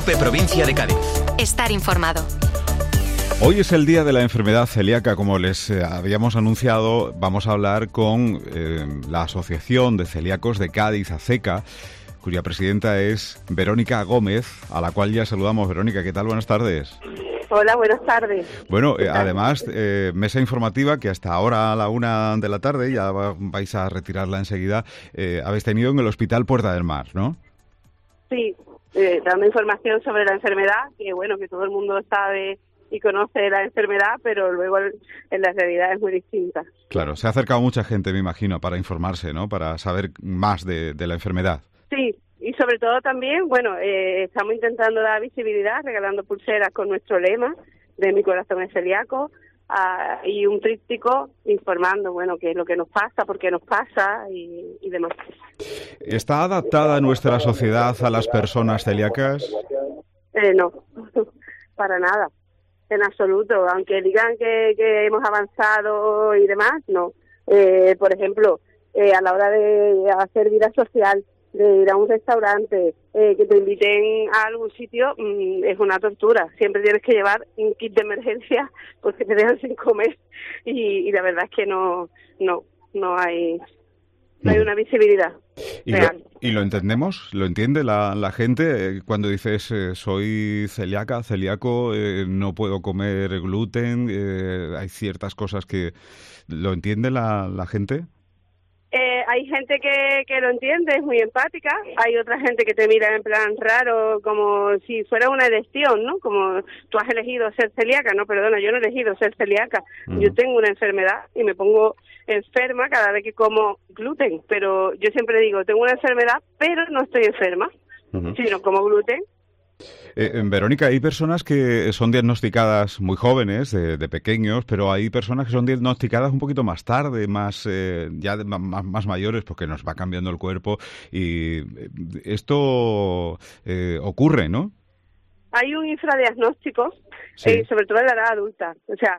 COPE Provincia de Cádiz. Estar informado. Hoy es el día de la enfermedad celíaca, como les habíamos anunciado. Vamos a hablar con la Asociación de Celíacos de Cádiz, ACECA, cuya presidenta es Verónica Gómez, a la cual ya saludamos. Verónica, ¿qué tal? Buenas tardes. Hola, buenas tardes. Bueno, además, mesa informativa que hasta ahora a la 1 de la tarde, ya vais a retirarla enseguida, habéis tenido en el Hospital Puerta del Mar, ¿no? Sí, dando información sobre la enfermedad, que bueno, que todo el mundo sabe y conoce la enfermedad, pero luego en la realidad es muy distinta. Claro, se ha acercado mucha gente, me imagino, para informarse, ¿no? Para saber más de la enfermedad. Sí, y sobre todo también, bueno, estamos intentando dar visibilidad, regalando pulseras con nuestro lema de Mi corazón es celíaco, y un tríptico informando, bueno, qué es lo que nos pasa, por qué nos pasa y demás. ¿Está adaptada nuestra sociedad a las personas celíacas? No, para nada. En absoluto, aunque digan que hemos avanzado y demás, no. Por ejemplo, a la hora de hacer vida social, de ir a un restaurante, que te inviten a algún sitio, es una tortura. Siempre tienes que llevar un kit de emergencia porque te dejan sin comer y la verdad es que no hay una visibilidad real. ¿Y lo entendemos? ¿Lo entiende la gente cuando dices soy celíaco, no puedo comer gluten? ¿Hay ciertas cosas que lo entiende la gente? Hay gente que lo entiende, es muy empática. Hay otra gente que te mira en plan raro, como si fuera una elección, ¿no? Como tú has elegido ser celíaca. No, perdona, yo no he elegido ser celíaca. Yo tengo una enfermedad y me pongo enferma cada vez que como gluten. Pero yo siempre digo, tengo una enfermedad, pero no estoy enferma. Si no como gluten. Verónica, hay personas que son diagnosticadas muy jóvenes, de pequeños, pero hay personas que son diagnosticadas un poquito más tarde, más mayores, porque nos va cambiando el cuerpo y esto ocurre, ¿no? Hay un infradiagnóstico, sí. Sobre todo en la edad adulta. O sea,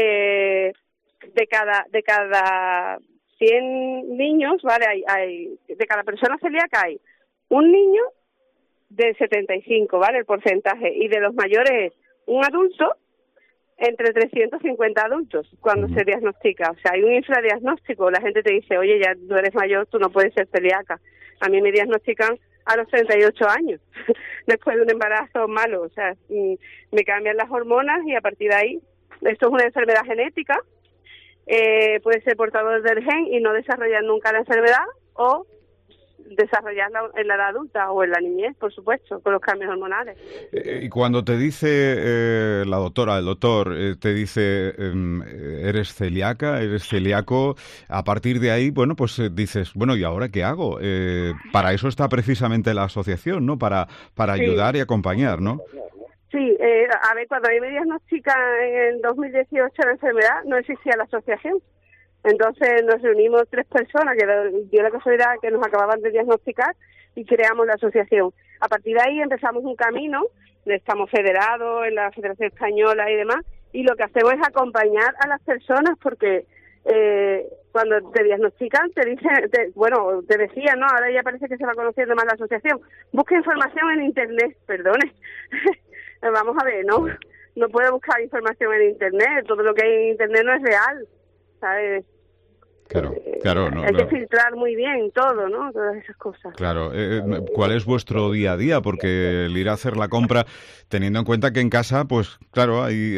de cada 100 niños, ¿vale? De cada persona celíaca hay un niño de 75, ¿vale? El porcentaje. Y de los mayores, un adulto, entre 350 adultos, cuando se diagnostica. O sea, hay un infradiagnóstico. La gente te dice, oye, ya tú eres mayor, tú no puedes ser celíaca. A mí me diagnostican a los 38 años, después de un embarazo malo. O sea, me cambian las hormonas y a partir de ahí, esto es una enfermedad genética, puede ser portador del gen y no desarrollar nunca la enfermedad, o desarrollarla en la edad adulta o en la niñez, por supuesto, con los cambios hormonales. Y cuando te dice el doctor, te dice, eres celíaca, eres celíaco, a partir de ahí, bueno, pues dices, bueno, ¿y ahora qué hago? Para eso está precisamente la asociación, ¿no? Para ayudar y acompañar, ¿no? Sí, a ver, cuando a mí me diagnostican en 2018 la enfermedad, no existía la asociación. Entonces nos reunimos 3 personas, que dio la casualidad que nos acababan de diagnosticar, y creamos la asociación. A partir de ahí empezamos un camino, estamos federados en la Federación Española y demás, y lo que hacemos es acompañar a las personas porque cuando te diagnostican te dicen, te decían, ¿no? Ahora ya parece que se va conociendo más la asociación. Busca información en Internet, perdone. Vamos a ver, ¿no? No puede buscar información en Internet, todo lo que hay en Internet no es real, ¿sabes? Claro, no, hay que filtrar muy bien todo, ¿no? Todas esas cosas. Claro. ¿Cuál es vuestro día a día? Porque el ir a hacer la compra, teniendo en cuenta que en casa, pues claro, hay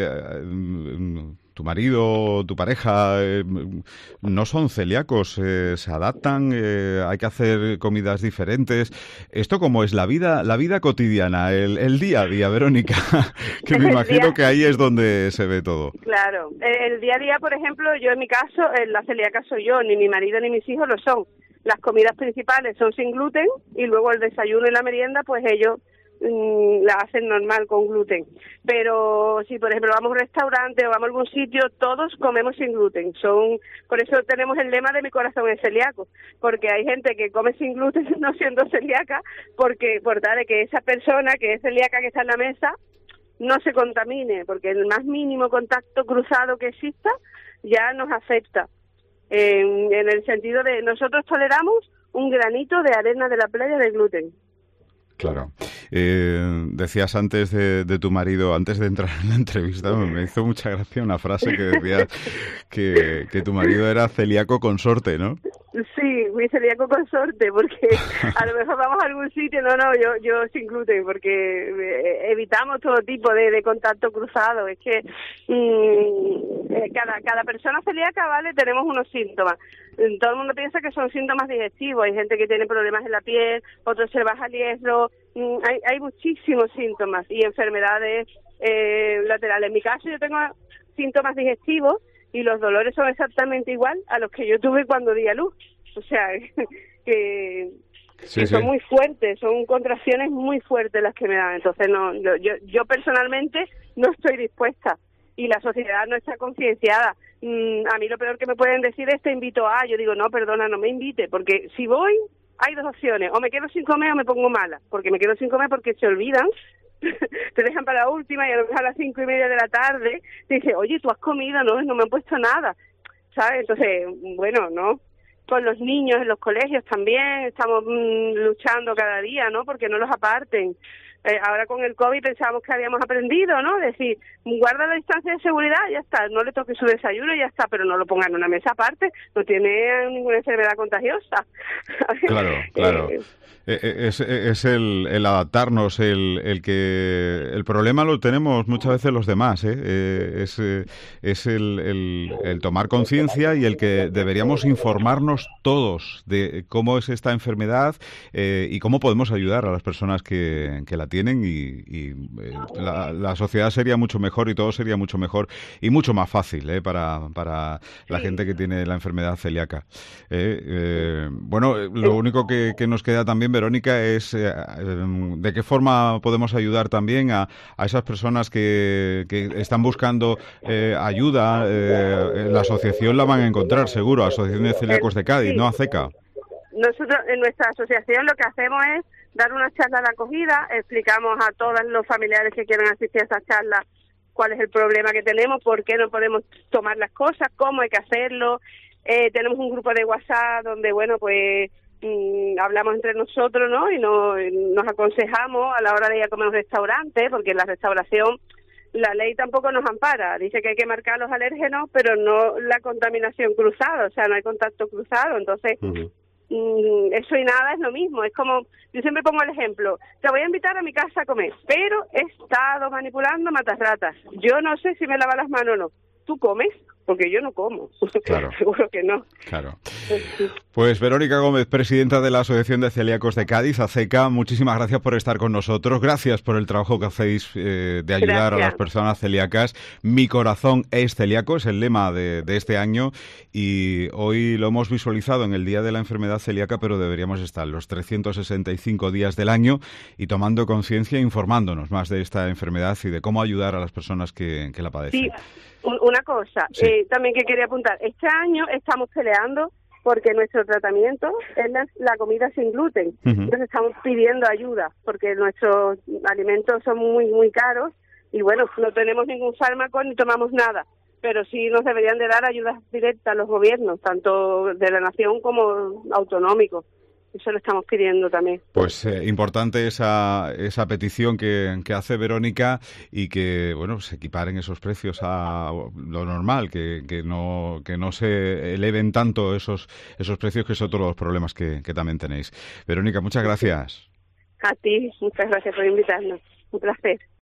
tu marido, tu pareja, no son celíacos, se adaptan, hay que hacer comidas diferentes. ¿Esto cómo es la vida cotidiana, el día a día, Verónica? Que me imagino que ahí es donde se ve todo. Claro, el día a día, por ejemplo, yo en mi caso, la celíaca soy yo, ni mi marido ni mis hijos lo son. Las comidas principales son sin gluten y luego el desayuno y la merienda, pues ellos la hacen normal con gluten. Pero si, por ejemplo, vamos a un restaurante o vamos a algún sitio, todos comemos sin gluten. Por eso tenemos el lema de Mi corazón es celíaco, porque hay gente que come sin gluten no siendo celíaca, porque por tal de que esa persona que es celíaca que está en la mesa no se contamine, porque el más mínimo contacto cruzado que exista ya nos afecta. En el sentido de nosotros toleramos un granito de arena de la playa de gluten. Claro. Decías antes de tu marido, antes de entrar en la entrevista, me hizo mucha gracia una frase que decía que tu marido era celíaco consorte, ¿no? Sí, muy celíaco consorte, porque a lo mejor vamos a algún sitio, yo sin gluten, porque evitamos todo tipo de contacto cruzado. Es que cada persona celíaca, ¿vale? Tenemos unos síntomas. Todo el mundo piensa que son síntomas digestivos. Hay gente que tiene problemas en la piel, otros se baja el hierro. Hay muchísimos síntomas y enfermedades laterales. En mi caso, yo tengo síntomas digestivos y los dolores son exactamente igual a los que yo tuve cuando di a luz. O sea, que son muy fuertes, son contracciones muy fuertes las que me dan. Entonces, yo personalmente no estoy dispuesta y la sociedad no está concienciada. A mí lo peor que me pueden decir es te invito a... Yo digo, no, perdona, no me invite, porque si voy, hay dos opciones. O me quedo sin comer o me pongo mala, porque me quedo sin comer porque se olvidan, te dejan para la última y a lo mejor a las 5:30 de la tarde te dice, oye, ¿tú has comido? No me han puesto nada, ¿sabes? Entonces, bueno, ¿no? Con los niños en los colegios también estamos luchando cada día, ¿no? Porque no los aparten. Ahora con el COVID pensábamos que habíamos aprendido, ¿no? Decir, guarda la distancia de seguridad, ya está, no le toque su desayuno, ya está, pero no lo pongan en una mesa aparte, no tiene ninguna enfermedad contagiosa. Claro. Es el adaptarnos, el que el problema lo tenemos muchas veces los demás, es el tomar conciencia y el que deberíamos informarnos todos de cómo es esta enfermedad y cómo podemos ayudar a las personas que la tienen y la sociedad sería mucho mejor y todo sería mucho mejor y mucho más fácil para la gente que tiene la enfermedad celíaca. Bueno, lo único que nos queda también, Verónica, es de qué forma podemos ayudar también a esas personas que están buscando ayuda. La asociación la van a encontrar seguro, Asociación de Celíacos de Cádiz, ¿no? ACECA. Nosotros en nuestra asociación lo que hacemos es dar una charla de acogida, explicamos a todos los familiares que quieran asistir a esas charlas cuál es el problema que tenemos, por qué no podemos tomar las cosas, cómo hay que hacerlo. Tenemos un grupo de WhatsApp donde, bueno, pues hablamos entre nosotros, ¿no? Y nos aconsejamos a la hora de ir a comer a un restaurante, porque en la restauración la ley tampoco nos ampara. Dice que hay que marcar los alérgenos, pero no la contaminación cruzada, o sea, no hay contacto cruzado. Entonces, eso y nada es lo mismo. Es como, yo siempre pongo el ejemplo, te voy a invitar a mi casa a comer, pero he estado manipulando matarratas. Yo no sé si me lava las manos o no. ¿Tú comes? Porque yo no como. Claro. Seguro que no. Claro. Pues Verónica Gómez, presidenta de la Asociación de Celíacos de Cádiz, ACECA, muchísimas gracias por estar con nosotros. Gracias por el trabajo que hacéis de ayudar a las personas celíacas. Mi corazón es celíaco, es el lema de este año y hoy lo hemos visualizado en el Día de la Enfermedad Celíaca, pero deberíamos estar los 365 días del año y tomando conciencia e informándonos más de esta enfermedad y de cómo ayudar a las personas que la padecen. Sí. Una cosa, también que quería apuntar. Este año estamos peleando porque nuestro tratamiento es la comida sin gluten. Entonces estamos pidiendo ayuda porque nuestros alimentos son muy, muy caros y bueno, no tenemos ningún fármaco ni tomamos nada. Pero sí nos deberían de dar ayudas directas a los gobiernos, tanto de la nación como autonómicos. Eso lo estamos pidiendo también. Pues importante esa petición que hace Verónica y que, bueno, se equiparen esos precios a lo normal, que no se eleven tanto esos precios, que son todos los problemas que también tenéis. Verónica, muchas gracias. A ti, muchas gracias por invitarnos. Un placer.